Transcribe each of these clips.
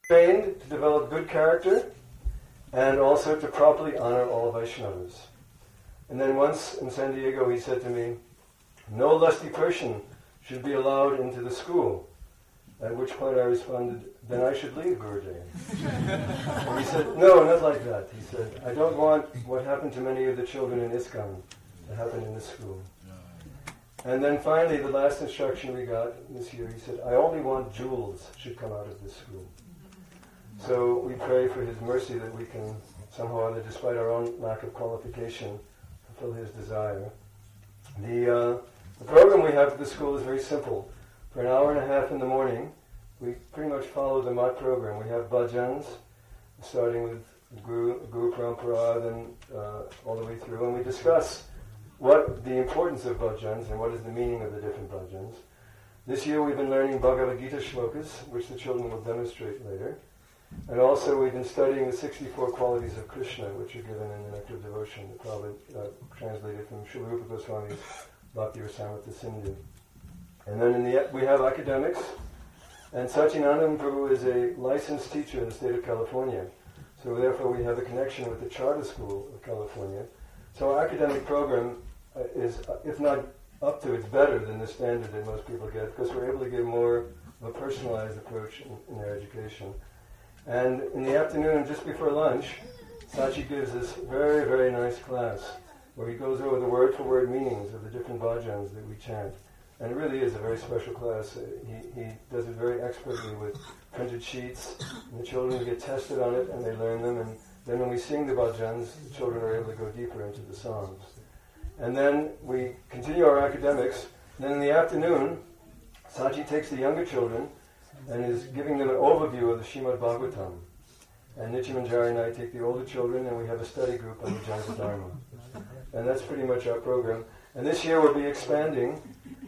trained to develop good character and also to properly honor all Vaishnavas. And then once in San Diego he said to me, no lusty person should be allowed into the school. At which point I responded, then I should leave, Gurudev. And he said, no, not like that. He said, I don't want what happened to many of the children in ISKCON to happen in this school. And then finally, the last instruction we got this year, he said, I only want jewels should come out of this school. So we pray for his mercy that we can somehow or other, despite our own lack of qualification, fulfill his desire. The program we have at the school is very simple. For an hour and a half in the morning, we pretty much follow the Mat program. We have bhajans, starting with Guru Parampara, then all the way through, and we discuss what the importance of bhajans and what is the meaning of the different bhajans. This year we've been learning Bhagavad Gita shlokas, which the children will demonstrate later. And also we've been studying the 64 qualities of Krishna, which are given in the Nectar of Devotion, probably translated from Srila Rupa Goswami's Bhakti Rasamrita Sindhu. And then we have academics, and Satyanandam Prabhu is a licensed teacher in the state of California. So therefore we have a connection with the Charter School of California. So our academic program is, if not up to, it's better than the standard that most people get, because we're able to give more of a personalized approach in their education. And in the afternoon, just before lunch, Sachi gives this very, very nice class where he goes over the word-for-word meanings of the different bhajans that we chant. And it really is a very special class. He does it very expertly with printed sheets, and the children get tested on it and they learn them. And then when we sing the bhajans, the children are able to go deeper into the songs. And then we continue our academics. And then in the afternoon, Sachi takes the younger children and is giving them an overview of the Srimad Bhagavatam. And Nitya Manjari and I take the older children and we have a study group on the Jnana Dharma. And that's pretty much our program. And this year we'll be expanding.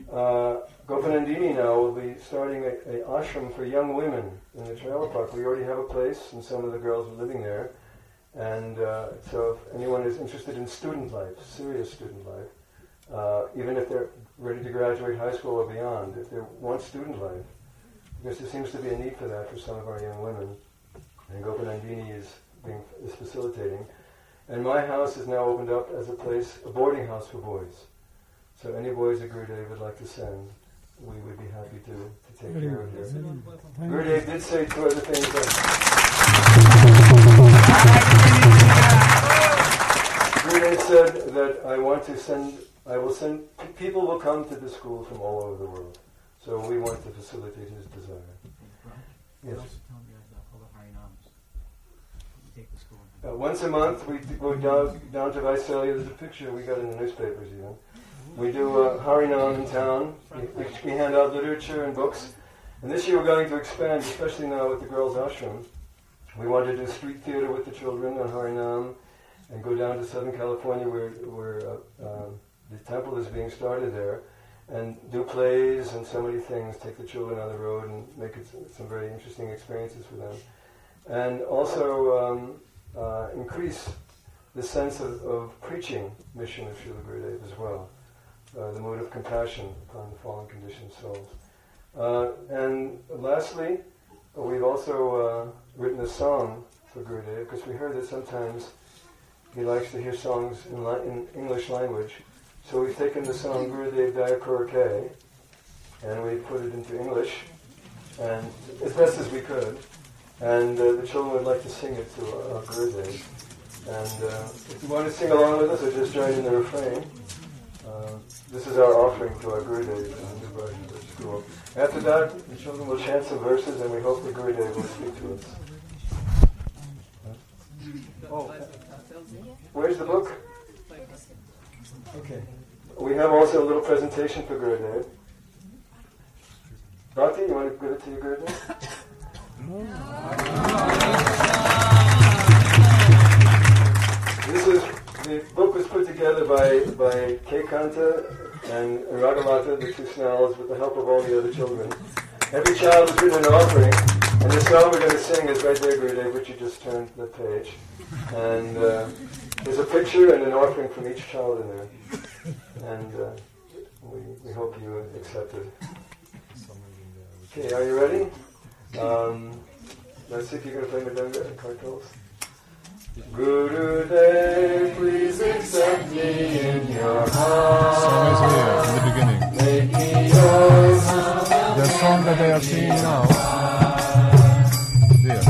Gopanandini now will be starting a ashram for young women in the trailer park. We already have a place and some of the girls are living there. And so if anyone is interested in student life, serious student life, even if they're ready to graduate high school or beyond, if they want student life, because there seems to be a need for that for some of our young women. And Gopanandini is facilitating. And my house is now opened up as a place, a boarding house for boys. So any boys that Gurudev would like to send, we would be happy to take care of here. Gurudev did say two other things. Gurudev said that I will send, people will come to the school from all over the world. So we want to facilitate his desire. Yes. Once a month, we go down to Visalia. There's a picture we got in the newspapers even. We do Harinam in town. We hand out literature and books. And this year we're going to expand, especially now with the girls' ashram. We want to do street theater with the children on Harinam and go down to Southern California where the temple is being started there and do plays and so many things, take the children on the road and make it some very interesting experiences for them. And also increase the sense of preaching mission of Srila Gurudev as well. The mood of compassion upon the fallen conditioned souls. And lastly, we've also written a song for Gurudev, because we heard that sometimes he likes to hear songs in English language. So we've taken the song Gurudev Daya Korake, and we put it into English, and as best as we could. And the children would like to sing it to Gurudev. And if you want to sing along with us or just join in the refrain, this is our offering to our Gurudev in the New Bhagavad School. After that, the children will chant some verses and we hope the Gurudev will speak to us. Oh, where's the book? Okay. We have also a little presentation for Gurudev. Bhakti, you want to give it to your Gurudev? The book was put together by K. Kanta and Ragalata, the two Snells, with the help of all the other children. Every child has written an offering, and the song we're going to sing is right there, Gurudev, which you just turned the page. And there's a picture and an offering from each child in there. And we hope you accept it. Okay, are you ready? That's if you're going to play Madanga and cartels. Gurudev, please accept me in your heart. Song is here in the beginning. Make me yours. The song that they are singing now. There.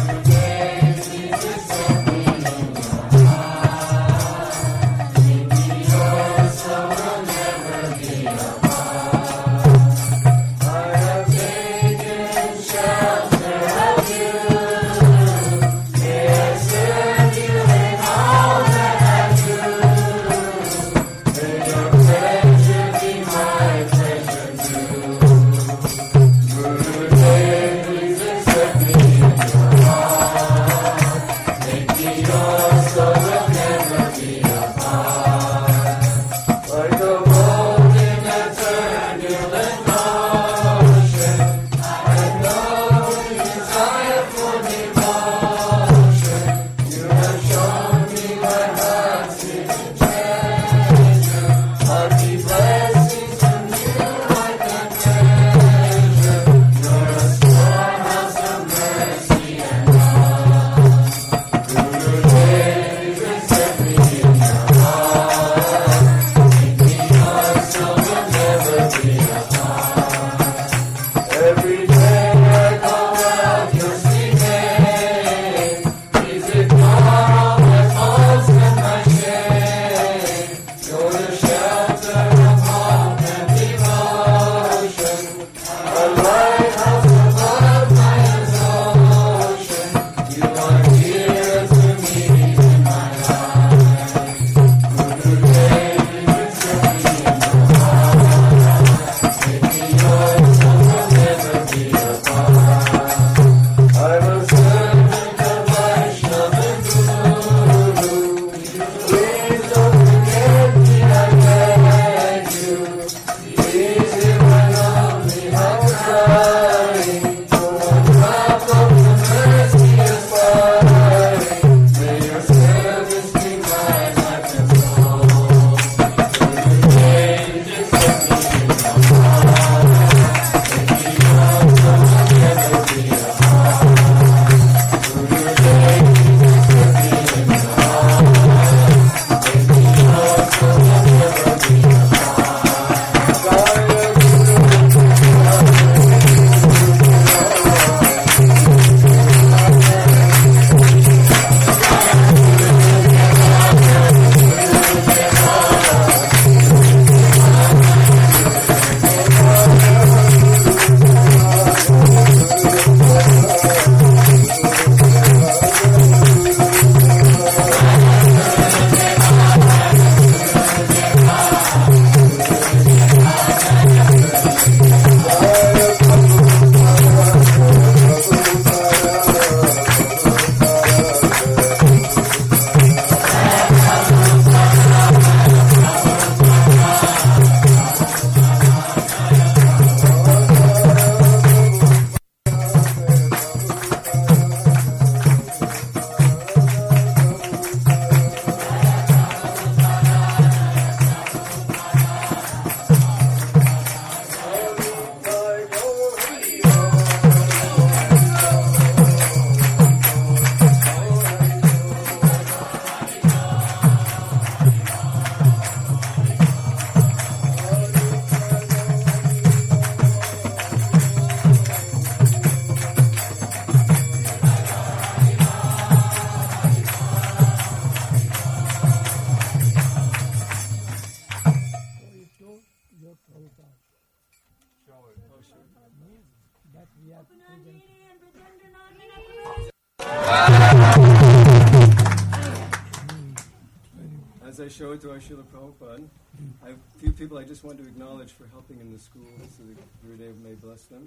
As I showed to our Srila Prabhupada, I have a few people I just want to acknowledge for helping in the school, so that Gurudev may bless them.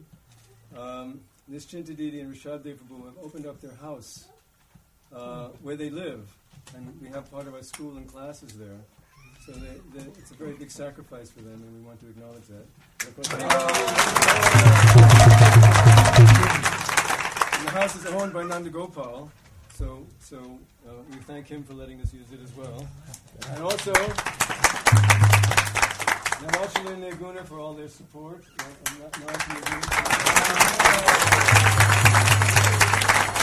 This Chinta Didi and Rishad Prabhu have opened up their house where they live, and we have part of our school and classes there. So it's a very big sacrifice for them, and we want to acknowledge that. And the house is owned by Nanda Gopal, so we thank him for letting us use it as well. And also, Namachali and Nirguna for all their support.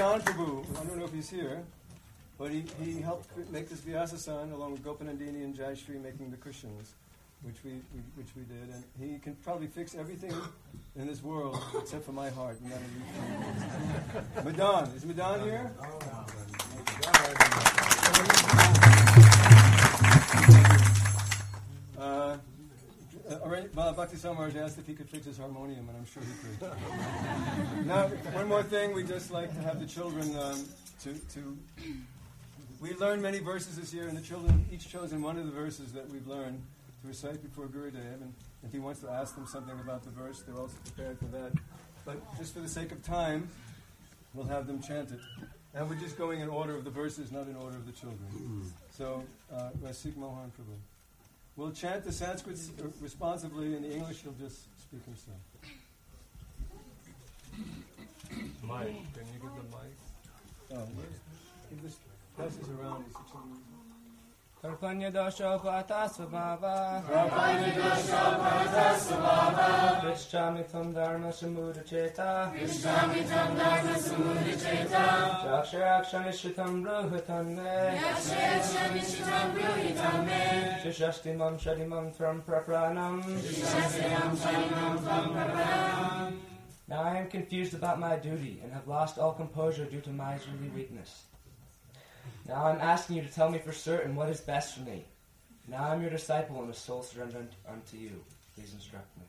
Mohan Prabhu, I don't know if he's here, but he helped make this Vyasa-san along with Gopanandini and Jayashree making the cushions, which we did, and he can probably fix everything in this world except for my heart. Madan, is Madan here? Bhakti Samaraj asked if he could fix his harmonium, and I'm sure he could. Now, one more thing, we just like to have the children we learned many verses this year, and the children each chosen one of the verses that we've learned to recite before Gurudev, and if he wants to ask them something about the verse, they're also prepared for that. But just for the sake of time, we'll have them chant it. And we're just going in order of the verses, not in order of the children. So, Rasik Mohan Prabhu. We'll chant the Sanskrit responsibly, and the English he'll just speak himself. Mic. Can you give the mic? Oh, give this passes around. Karpanya dosha pata svabhava Vishtamitam dharma samudha cheta Yaksharakshamishitam bruhatanme Shishastimam shadimam tram prapranam. Now I am confused about my duty and have lost all composure due to miserly weakness. Now I'm asking you to tell me for certain what is best for me. Now I'm your disciple and a soul surrendered unto you. Please instruct me.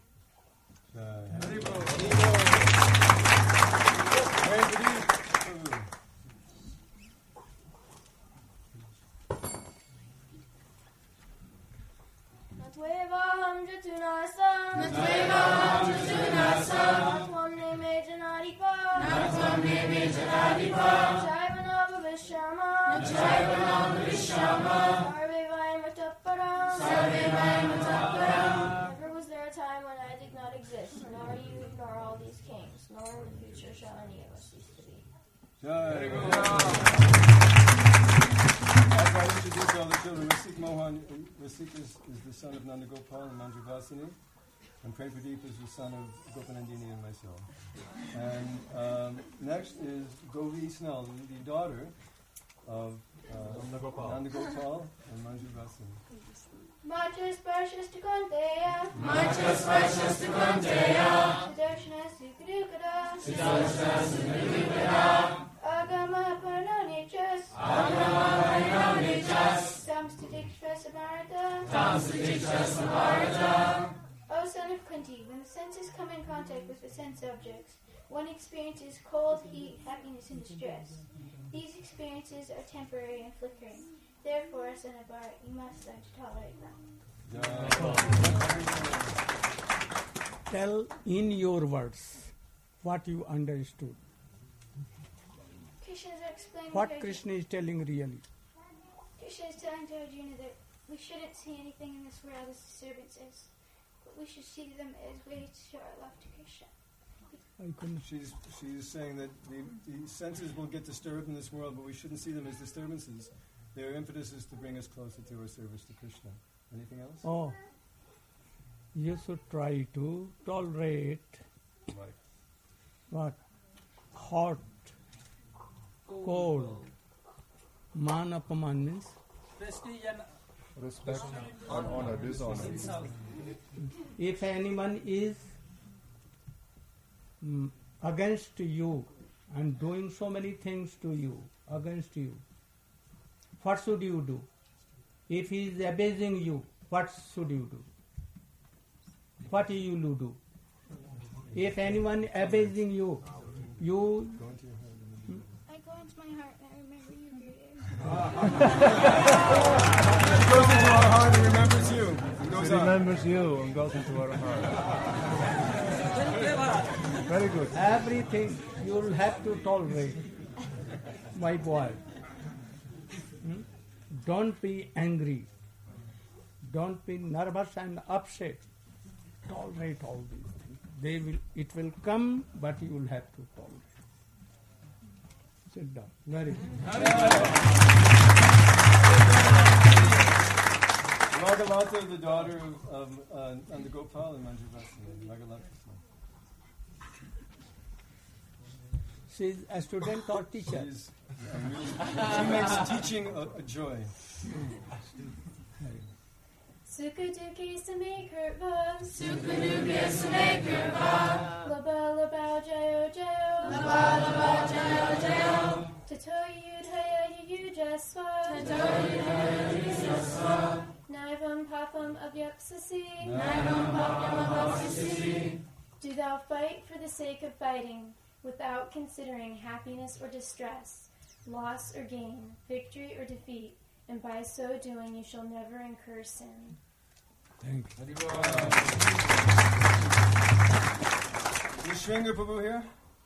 Natvevam jatunasam Natvam neme janadipa Chaivanava Vishama Sarve Vayam Atapparam Never was there a time when I did not exist, nor you nor all these kings, nor in the future shall any of us cease to be. As I introduce all the children, Rasik Mohan, Rasik is the son of Nanda Gopal and Manju Vasini, and Prem Pradeep is the son of Gopanandini and myself. And next is Govi Snell, the daughter of Nanda Gopal and Manju Vasini. Machas Parshas Tukanteya Sudarshana Sukadukada Agama Parnonichas Samstadikshva Samarata. O son of Kunti, when the senses come in contact with the sense objects, one experiences cold, heat, happiness, and distress. These experiences are temporary and flickering. Therefore, son of Bharat, you must learn to tolerate them. Tell in your words what you understood. Krishna is explaining What Krishna is telling really. Krishna is telling to Arjuna that we shouldn't see anything in this world as disturbances, but we should see them as ways to show our love to Krishna. She's saying that the senses will get disturbed in this world, but we shouldn't see them as disturbances. Their impetus is to bring us closer to our service to Krishna. Anything else? Oh, you should try to tolerate what? Hot, cold. Man apaman means? Respect, honor, dishonor. If anyone is against you and doing so many things to you, against you, what should you do? If he is abusing you, what should you do? What will you do? If anyone abusing you, you... I go into my heart and I remember you, It goes into our heart and remembers you. It remembers you and goes into our heart. Very good. Everything you will have to tolerate, my boy. Don't be angry. Don't be nervous and upset. Tolerate all these things. It will come, but you will have to tolerate. Sit down. Very good. Margalata is the daughter of Nanda Gopal and Manju Vasini. Margalata. she's a student or teacher? She makes teaching a joy. Sukaduki same kurva, Sukaduki same kurva, Laba laba jayo jayo, Laba laba jayo jayo, Tatoyu haya yujaswa, Tatoyu haya yujaswa, Naivam papam avyapsasi, Naivam papam avyapsasi. Do thou fight for the sake of fighting, without considering happiness or distress, loss or gain, victory or defeat, and by so doing you shall never incur sin. Thank you. Is Shringa Prabhu here?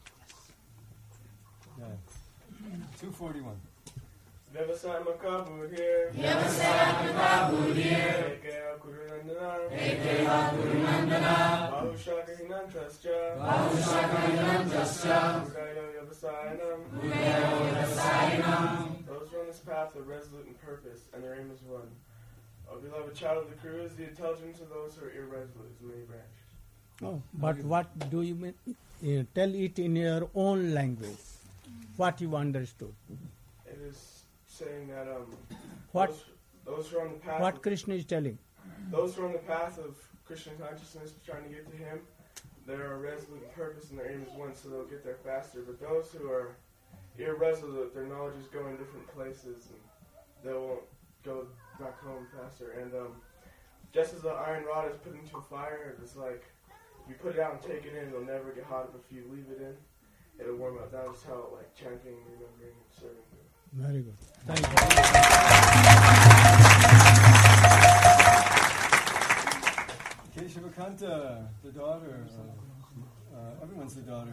Yeah. 241. Vyavasaya Makabud here. Vyavasaya Makabud here. Ekaya Kurunandana. Ekaya Kurunandana. Bahushaka Hinantascha. Bahushaka Hinantascha. Udayo Yavasayanam. Udayo Yavasayanam. Those who are on this path are resolute in purpose, and their aim is one. O beloved child of the crew is the intelligence of those who are irresolute is many branched. Oh, but what do you mean? Tell it in your own language. What you understood. It is saying that What? those who are on the path What of, Krishna is telling? those who are on the path of Krishna consciousness trying to get to him, they are resolute in purpose and their aim is one, so they'll get there faster. But those who are irresolute, their knowledge is going different places and they won't go back home faster. And just as the iron rod is put into a fire, it's like if you put it out and take it in, it'll never get hot. But if you leave it in, it'll warm up. That's how like chanting, remembering, and serving. Very good. Thank you. Keshavakanta, the daughter everyone's the daughter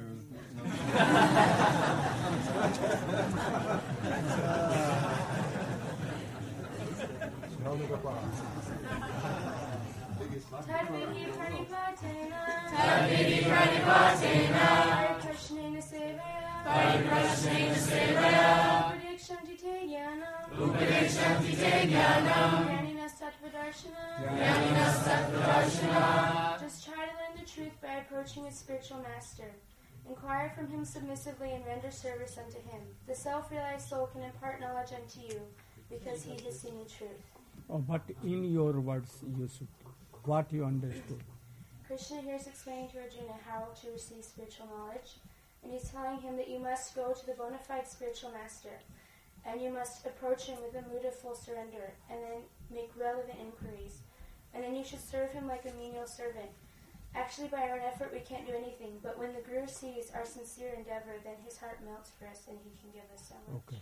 Tadvidi Pranipatena, Tadvidi Pranipatena, Pariprashnena Sevaya, Pariprashnena Sevaya, Upadekshanti Te Jnanam, Upadekshanti Te Jnanam, Jnaninas Tattvadarshana, Jnaninas Tattvadarshana. Just try to learn the truth by approaching a spiritual master. Inquire from him submissively and render service unto him. The self-realized soul can impart knowledge unto you, because he has seen the truth. Oh, but in your words, you should. What you understood. Krishna here is explaining to Arjuna how to receive spiritual knowledge, and he's telling him that you must go to the bona fide spiritual master, and you must approach him with a mood of full surrender, and then make relevant inquiries, and then you should serve him like a menial servant. Actually, by our own effort, we can't do anything, but when the Guru sees our sincere endeavor, then his heart melts for us, and he can give us so much.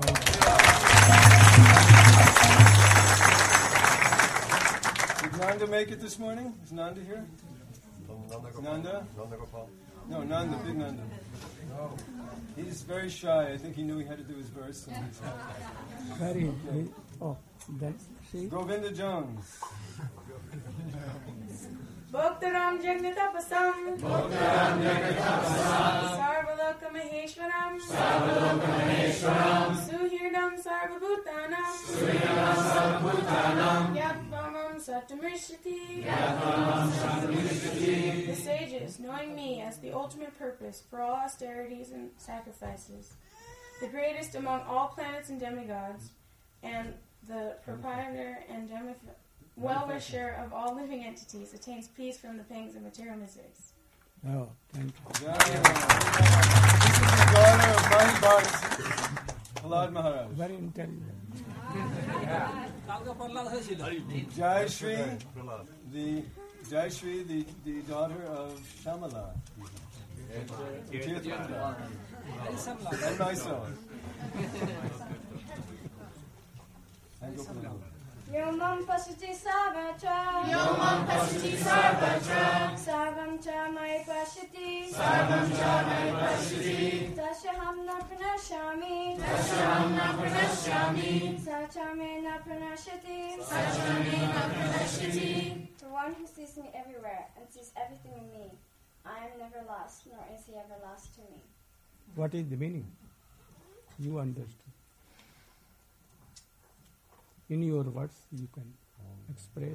Did Nanda make it this morning? Is Nanda here? Nanda? No, Nanda, big Nanda. He's very shy. I think he knew he had to do his verse. Very. Oh, that's see. Govinda Jones. Bhaktaram Jagnatapasam Sarvaloka Maheshwaram Suhirdam Sarvabhutanam Yadvamam Satamrishati. The sages, knowing me as the ultimate purpose for all austerities and sacrifices, the greatest among all planets and demigods, and the proprietor and well-wisher of all living entities, attains peace from the pangs of material miseries. Oh, thank you. This is the daughter of Mahi Bharat, Prahlad Maharaj. Very intelligent. Jai Shri, the daughter of Shamala. And myself. And Gopala. Yomam pasati sarvatra, Yomam pasati sarvatra, sarvam cha mai pasati, sarvam cha mai pasati, tasyaham na pranashami, tasyaham na pranashyami, sachame na pranashati, sachame na pranashyati. For one who sees me everywhere and sees everything in me, I am never lost, nor is he ever lost to me. What is the meaning? You understood. In your words, you can express.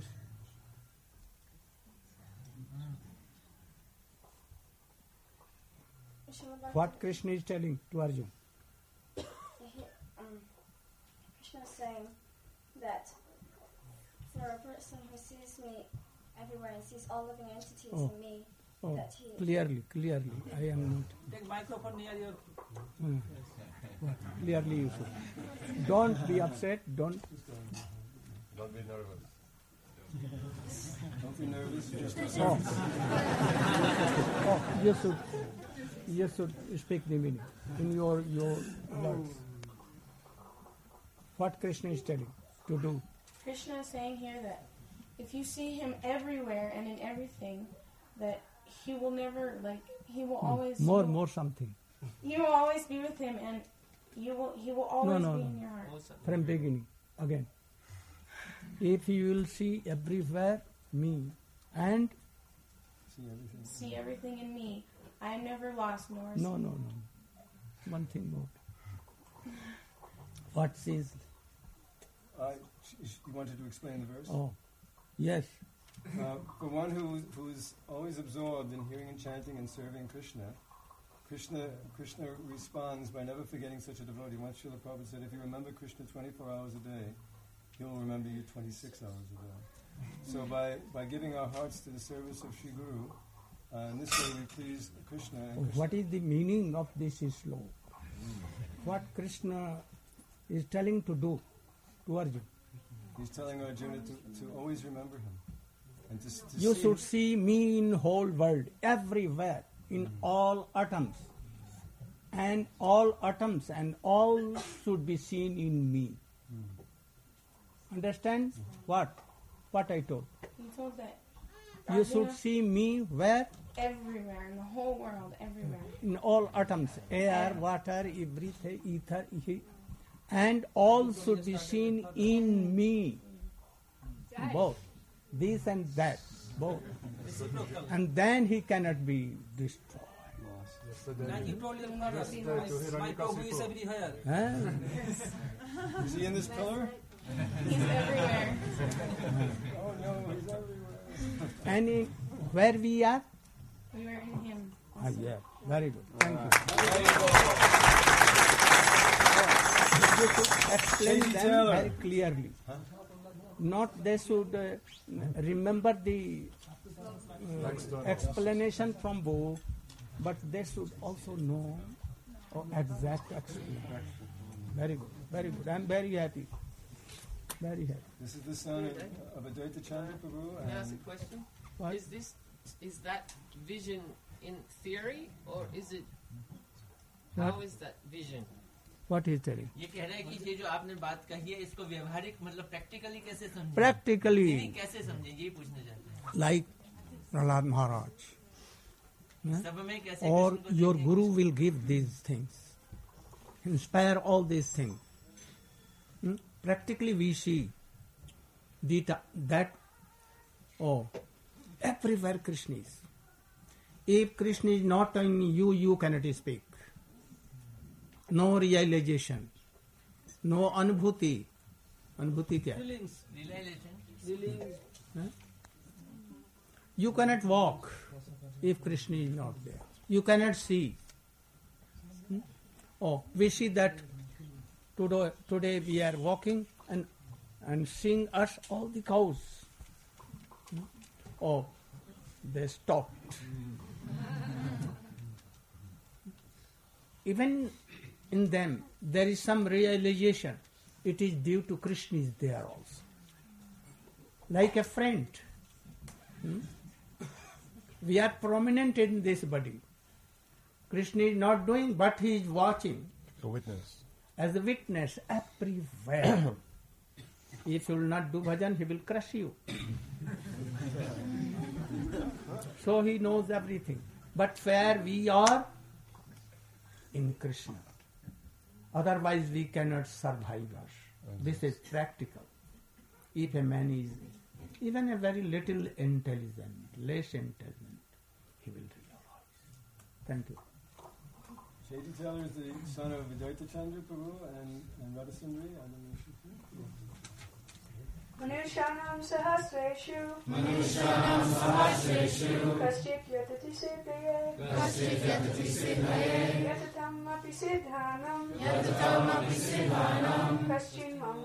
What Krishna is telling to Arjuna? Krishna is saying that for a person who sees me everywhere and sees all living entities in me, that he... Clearly, I am not. Take microphone near your... Clearly you should. Don't be upset, don't be nervous. Don't be nervous, just you should speak the meaning in your words. What Krishna is telling to do. Krishna is saying here that if you see him everywhere and in everything, that he will never, he will always... More something. You will always be with him, and he will always be in your heart. From beginning, again. If you will see everywhere me and... See everything in me. I am never lost nor... No. One thing more. What says... You wanted to explain the verse? Oh, yes. For one who is always absorbed in hearing and chanting and serving Krishna responds by never forgetting such a devotee. Once Srila Prabhupada said, if you remember Krishna 24 hours a day, he will remember you 26 hours a day. So by giving our hearts to the service of Sri Guru, in this way we please Krishna. What is the meaning of this sloka? What Krishna is telling to do to Arjuna? He's telling Arjuna to always remember him. And to you should see me in whole world, everywhere, in all atoms. And all atoms and all should be seen in me. Understand? What I told? He told that you should see me where? Everywhere, in the whole world, everywhere. In all atoms, air, water, everything, ether, and all should be seen in me. Both. This and that. Both. And then he cannot be destroyed. Is he in this pillar? He's everywhere. Oh no, he's everywhere. And where we are? We are in him. Yeah, very good. Thank you. You should explain them very clearly. Not they should remember the explanation from book, but they should also know exact explanation. Very good, very good. I am very happy. Very happy. This is the son of Advaita Chandra Prabhu. Can I ask a question? What? Is that vision in theory, or is it? What? How is that vision? What is telling? ये कह रहे हैं कि ये जो आपने बात कही है इसको व्यवहारिक मतलब practically कैसे समझें? Practically. नहीं कैसे समझें ये पूछना चाहते हैं. Like Prahlad Maharaj. सब में कैसे Or your Guru will give these things. Inspire all these things. Practically we see that everywhere Krishna is. If Krishna is not in you, you cannot speak. No realization. No anubhuti. Anubhuti kya? Feelings. Realization. You cannot walk if Krishna is not there. You cannot see. We see that today we are walking and seeing us all the cows. They stopped. Even in them there is some realization. It is due to Krishna is there also. Like a friend. We are prominent in this body. Krishna is not doing, but he is watching. A witness. As a witness everywhere. If you will not do bhajan, he will crush you. So he knows everything. But where we are? In Krishna. Otherwise we cannot survive us. This is practical. If a man is even a very little intelligent, less intelligent, he will realize. Thank you. Shady Taylor is the son of Advaita Chandra Prabhu and Radha Sundari. I don't know if she's here. Manushanam sahasreshu Kaschit yatati siddhaye Yatatam api siddhanam Kaschin mam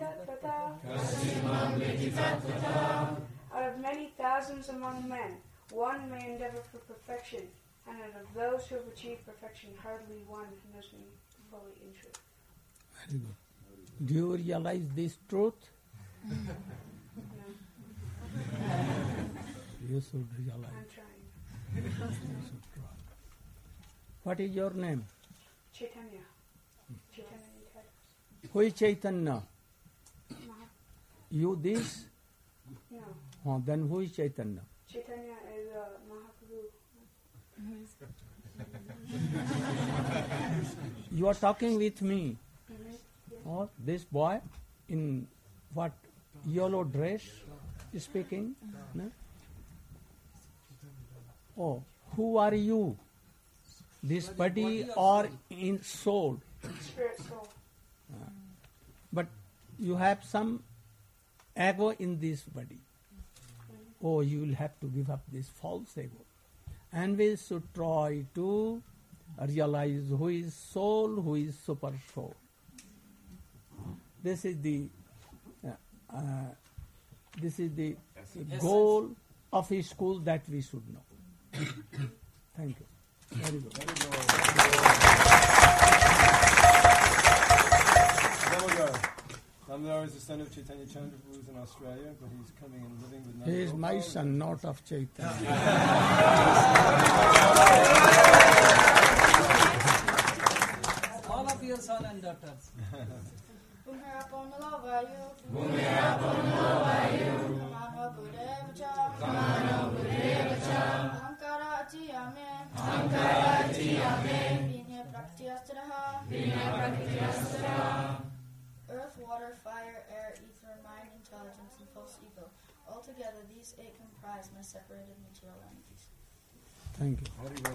veditattvata. Out of many thousands among men, one may endeavor for perfection, and out of those who have achieved perfection, hardly one knows me fully in truth. Very good. Do you realize this truth? You should realize. I'm trying. You should try. What is your name? Chaitanya. Chaitanya Nitai. Who is Chaitanya? You this? No. Oh, then who is Chaitanya? Chaitanya is Mahaprabhu. You are talking with me. Oh, this boy in what yellow dress is speaking? No? Oh, who are you? This body or in soul? Spirit soul. But you have some ego in this body. Oh, you will have to give up this false ego. And we should try to realize who is soul, who is super soul. This is the goal of a school that we should know. Thank you. Very good. Damodar is the son of Chaitanya Chandra, who is in Australia, but he's coming and living with He is my son, not of Chaitanya. All of your sons and daughters. Earth, water, fire, air, ether, mind, intelligence, and false ego. Altogether, these 8 comprise my separated material entities. Thank you.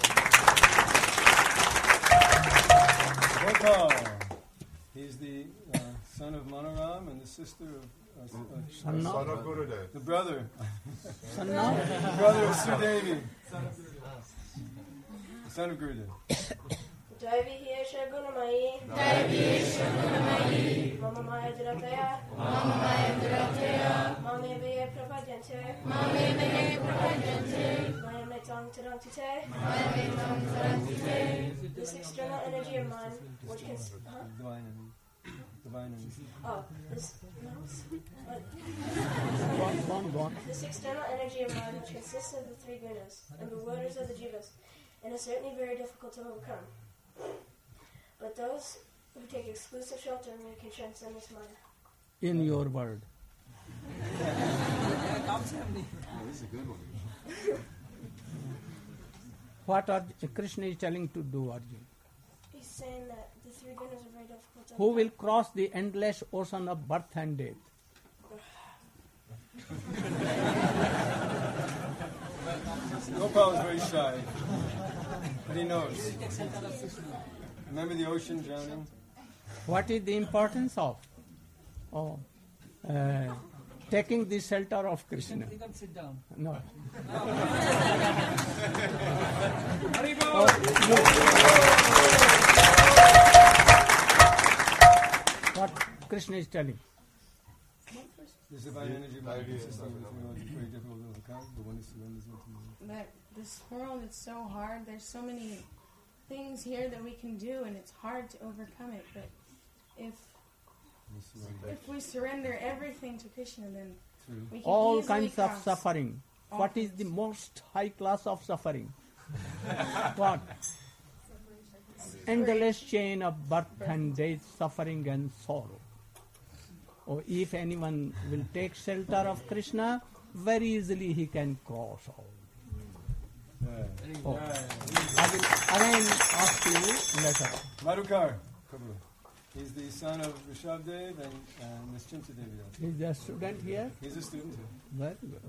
Gopal. He's the son of Manoram and the sister of son of Gurudev. The brother. Son the brother of Sudevi. The son of Gurudev. Devi Yesha Gunamayi. Mama Maya Durataya. Mame Veye Prabhajante. Maya Metang Tarantite. This external energy of mine, which can. Divine energy. Oh, this. No. Go on. This external energy of mine, which consists of the 3 gunas and bewilders of the jivas, and is certainly very difficult to overcome. But those who take exclusive shelter in me can transcend this mind. In your word. This is a good one. What Krishna is telling to do, Arjun? He's saying that the 3 gunas are very difficult to Who will cross the endless ocean of birth and death? Gopal is very shy, but he knows. Remember the ocean drowning? What is the importance of taking the shelter of Krishna? You can sit down. No. What Krishna is telling? This divine energy very difficult to overcome, but when it surrenders into That this world is so hard. There's so many things here that we can do, and it's hard to overcome it. But if we surrender everything to Krishna, then we can all easily kinds of cross suffering. all What is kinds. the most high class of suffering? What? Endless chain of birth and death, suffering and sorrow. Or if anyone will take shelter of Krishna, very easily he can cross all. Oh. I will again ask you later. Madhukar Prabhu. He's the son of Rishabdev and Nischinta Devi. Is there a student here? He's a student here. Very good.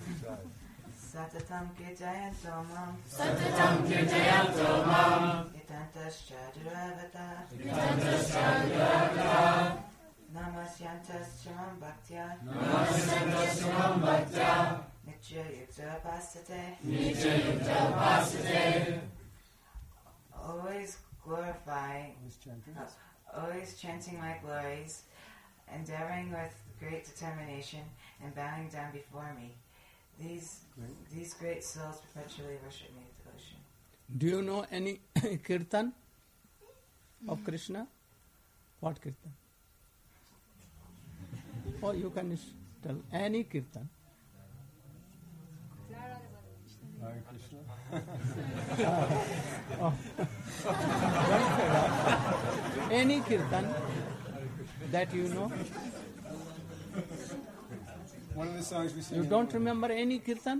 Satatam ke jayanto mam. Satatam ke jayanto mam. Vitantascha Duravata Namasyantascha Bhaktya Nitya Yukta Pasate Always glorifying, always chanting my glories, endeavoring with great determination, and bowing down before me. These great souls perpetually worship me with devotion. Do you know any kirtan of Krishna? What kirtan? Or you can tell any kirtan. Hare Krishna. Any kirtan that you know? One of the songs we sing. You don't remember any kirtan?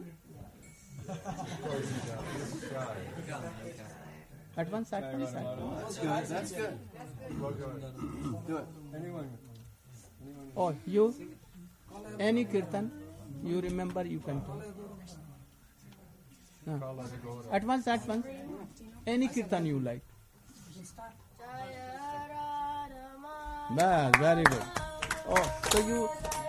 At once. That's good. That's good. Do it. Anyone. Oh, you? Any kirtan you remember, you can tell. No. At once. Any kirtan you like. Well, very good. Oh, so you...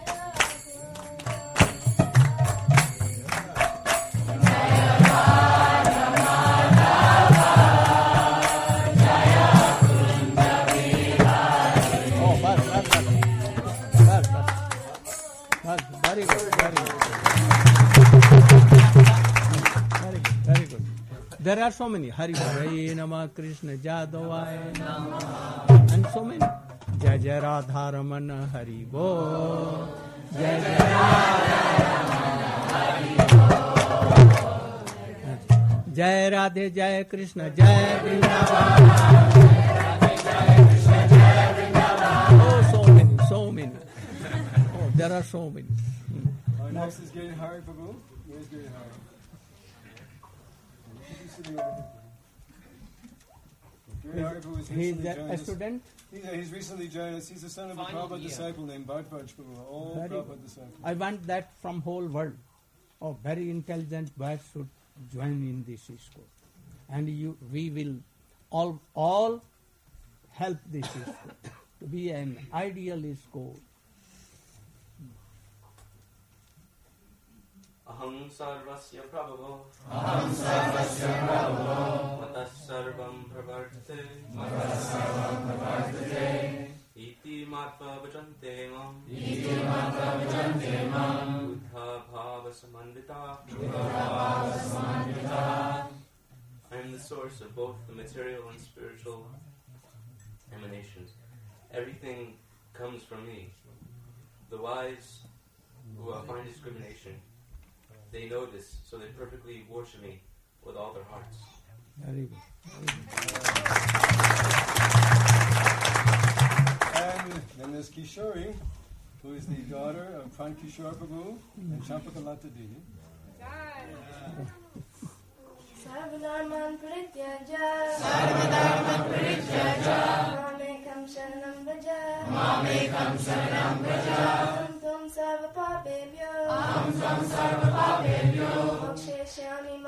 Very good. There are so many. Hari Hare Nama Krishna Jadavaya Nama and so many. Jai Jai Radha Ramana Hari Bo. Jai Jai Radha Jai Radhe Jai Krishna Jai Vrindavan. Oh, so many. Oh, there are so many. Our next is Giri Hari Prabhu. Where's Giri Hari? He's a student? He's recently joined us. He's the son of a Prabhupada disciple named Bhattvaraj Prabhu. All Prabhupada disciples. I want that from whole world. Oh, very intelligent boys should join in this school. And we will all help this school to be an ideal school. Aham sarvasya prabhavo matas sarvam pravartate iti matva bhajante mam buddha bhava samandita. I am the source of both the material and spiritual emanations. Everything comes from me. The wise who find discrimination, they know this, so they perfectly worship me with all their hearts. Very good. And then there's Kishori, who is the daughter of Pran Kishore Prabhu and Champakalata Devi. Sarvadharman Parityaja Mamekam Sharanam Vraja Aham Tvam Sarva Papebhyo Mokshayashyami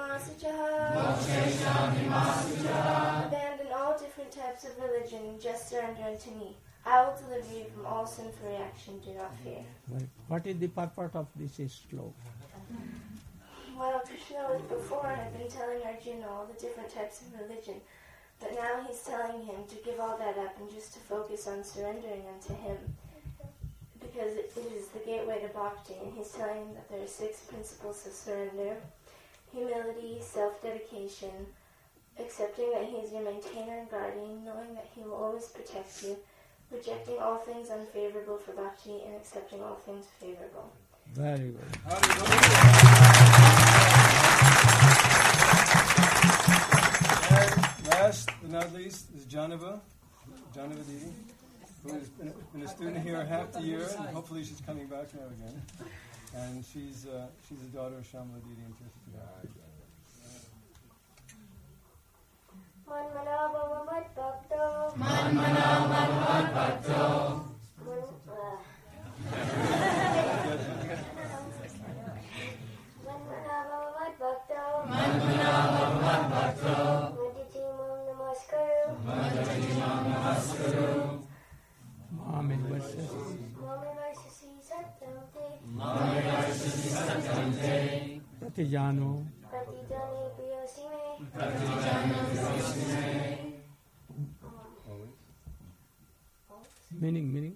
Masuchaha. Abandon all different types of religion, just surrender unto me. I will deliver you from all sinful reaction, do not fear. What is the purport of this sloka? Well, Krishna was before had been telling Arjuna all the different types of religion, but now he's telling him to give all that up and just to focus on surrendering unto him, because it is the gateway to bhakti, and he's telling him that there are 6 principles of surrender: humility, self-dedication, accepting that he is your maintainer and guardian, knowing that he will always protect you, rejecting all things unfavorable for bhakti, and accepting all things favorable. Very good. And last but not least is Janava Devi, who has been a student here half the year, and hopefully she's coming back now again. And she's a daughter of Shamala Devi and Tirtha. Namaskar Pratijano. Meaning.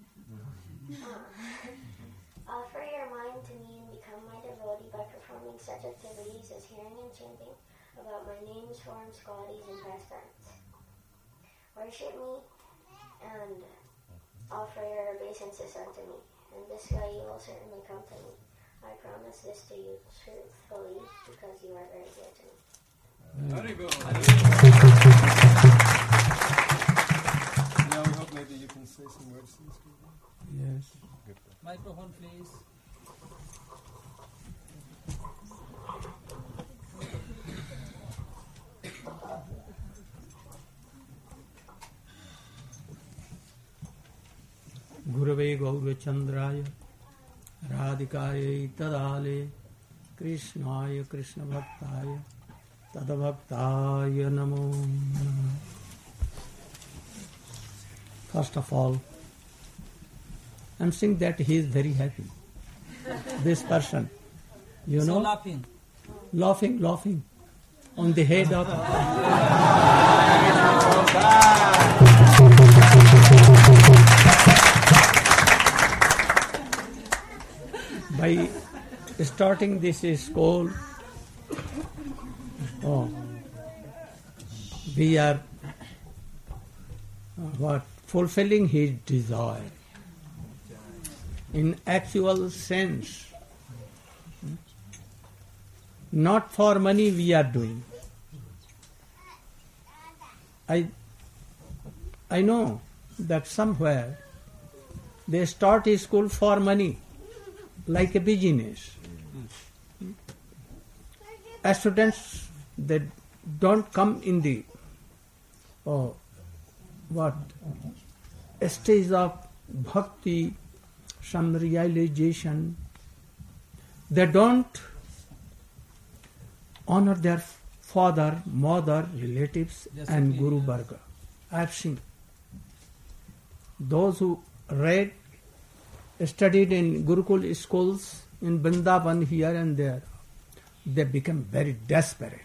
Offer your mind to me and become my devotee by performing such activities as hearing and chanting about my names, forms, qualities, and pastimes. Worship me and offer your obeisances unto me. In this way you will certainly come to me. I promise this to you truthfully because you are very dear to me. Now we hope maybe you can say some words to these people. Yes. Microphone, please. Gurave Gaurachandraya Radhikaya Tadale Krishnaya Krishna Bhaktaya Tadabhaktaya Namo Namo. First of all, I'm saying that he is very happy. This person, you know, laughing on the head of by starting this school. We are fulfilling his desire. In actual sense, not for money we are doing. I know that somewhere they start a school for money, like a business. As students, they don't come in the stage of bhakti, some realization. They don't honor their father, mother, relatives, and Guru Varga. I have seen those who studied in Gurukul schools in Vrindavan here and there, they become very desperate.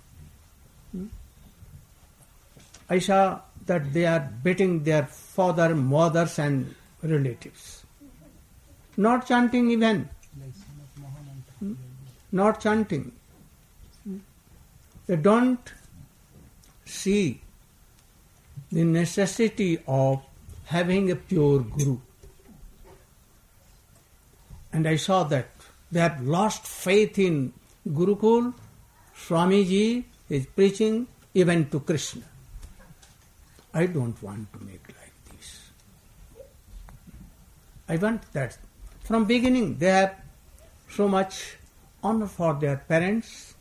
I saw that they are beating their father, mothers and relatives. Not chanting even. Not chanting. They don't see the necessity of having a pure Guru. And I saw that they have lost faith in Gurukul. Swamiji is preaching even to Krishna. I don't want to make like this. I want that from beginning they have so much honor for their parents,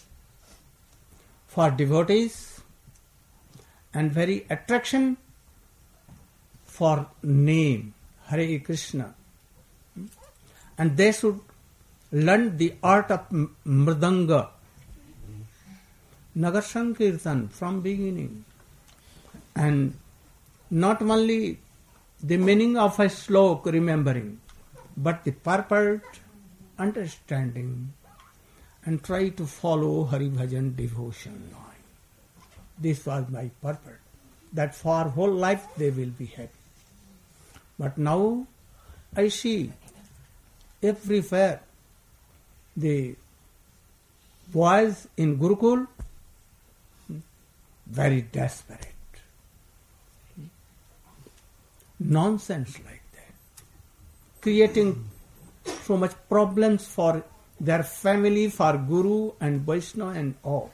for devotees, and very attraction for name, Hare Krishna. And they should learn the art of Mridanga, Nagar Sankirtan from beginning. And not only the meaning of a slok remembering, but the purport understanding and try to follow Hari Bhajan devotion line. This was my purpose, that for whole life they will be happy. But now I see everywhere the boys in Gurukul very desperate. Nonsense like that. Creating so much problems for their family, for Guru and Vaishnava and all.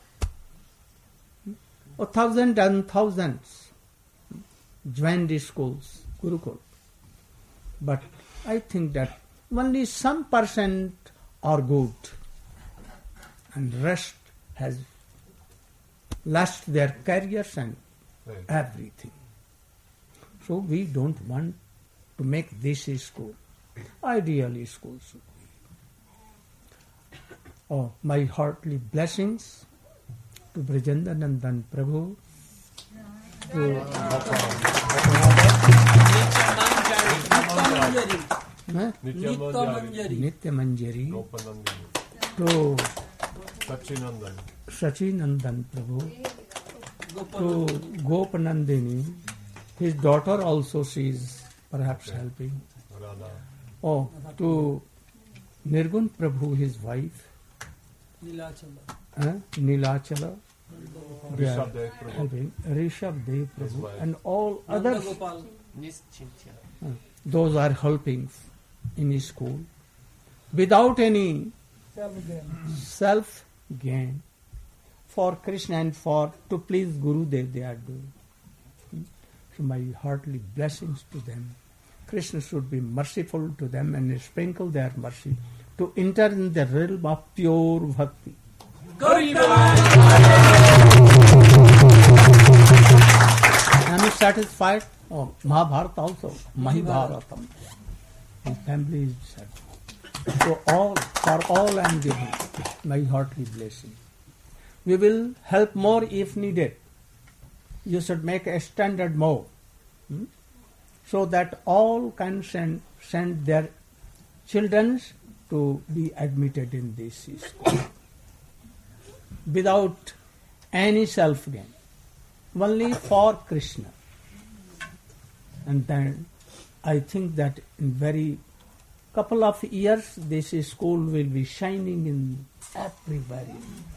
Thousands and thousands joined the schools, Gurukul. But I think that only some percent are good and rest has lost their careers and everything. So we don't want to make this a school. Ideally school should be. My heartily blessings to Brajendanandan Prabhu, Nitya Manjari, to Sachinandan Prabhu, to Gopanandini, his daughter also she is perhaps helping. Oh, to Nirgun Prabhu, his wife, Nilachala, they are helping. Rishabh Dev Prabhu and all others, those are helping in his school without any self-gain for Krishna and to please Gurudev they are doing. So my heartily blessings to them. Krishna should be merciful to them and sprinkle their mercy to enter in the realm of pure bhakti. Am I satisfied? Oh, Mahabharata also, Mahibharatam. His family is satisfied. So for all I am giving my heartly blessing. We will help more if needed. You should make a standard more, so that all can send their children to be admitted in this school without any self-gain, only for Krishna. And then I think that in very couple of years this school will be shining in everywhere.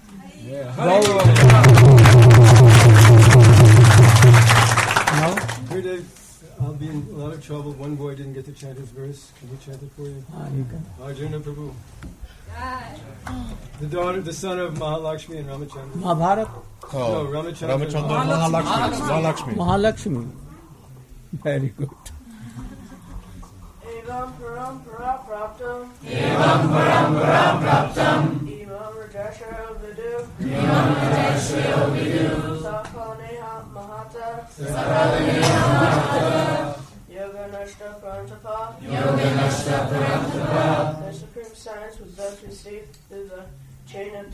No? Gurudev, I'll be in a lot of trouble. One boy didn't get to chant his verse. Can we chant it for you? You can. Arjuna Prabhu. The son of Mahalakshmi and Ramachandra. Mahabharata? No, Ramachandra. Mahalakshmi. Very good. Evam parampara praptam. Evam parampara praptam. Imam Rajashrayo Vidu. Imam Rajashrayo Vidu. Sakalaneha Mahata. Sakalaneha Mahata. Yoga Nashta Parantapa. Yoga Nashta Parantapa. The supreme science was thus received through the chain of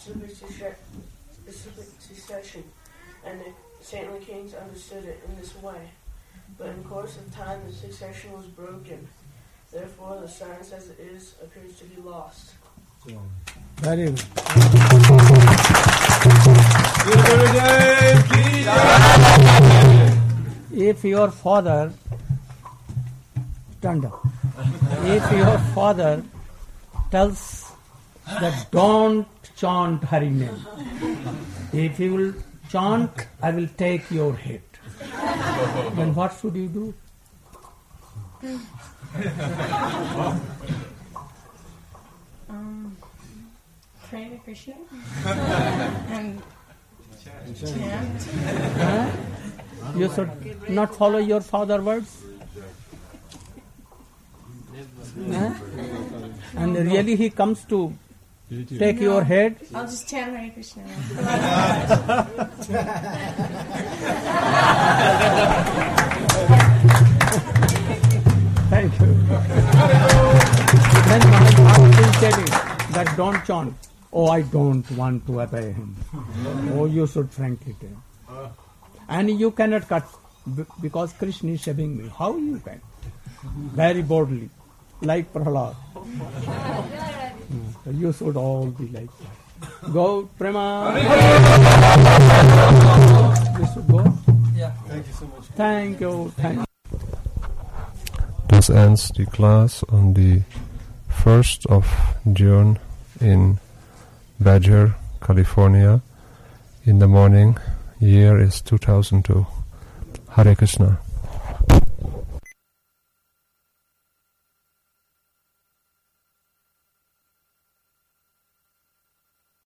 succession, and the saintly kings understood it in this way. But in course of time, the succession was broken. Therefore, the science as it is appears to be lost. Very good. If your father, stand up. If your father tells that don't chant Hari name, if you will chant, I will take your head. Then what should you do? Pray to Krishna and chant. You should not follow your father's words. And really he comes to take your head. I'll just chant Hare Krishna. Thank you. Then Maharaj is telling that don't chant. Oh, I don't want to obey him. Oh, you should frankly tell. And you cannot cut because Krishna is saving me. How you can? Very boldly, like Prahlad. You should all be like that. Go, Prema. You should go. Yeah. Thank you so much. Thank you. Thank you. This ends the class on the 1st of June in Badger, California. In the morning, year is 2002. Hare Krishna.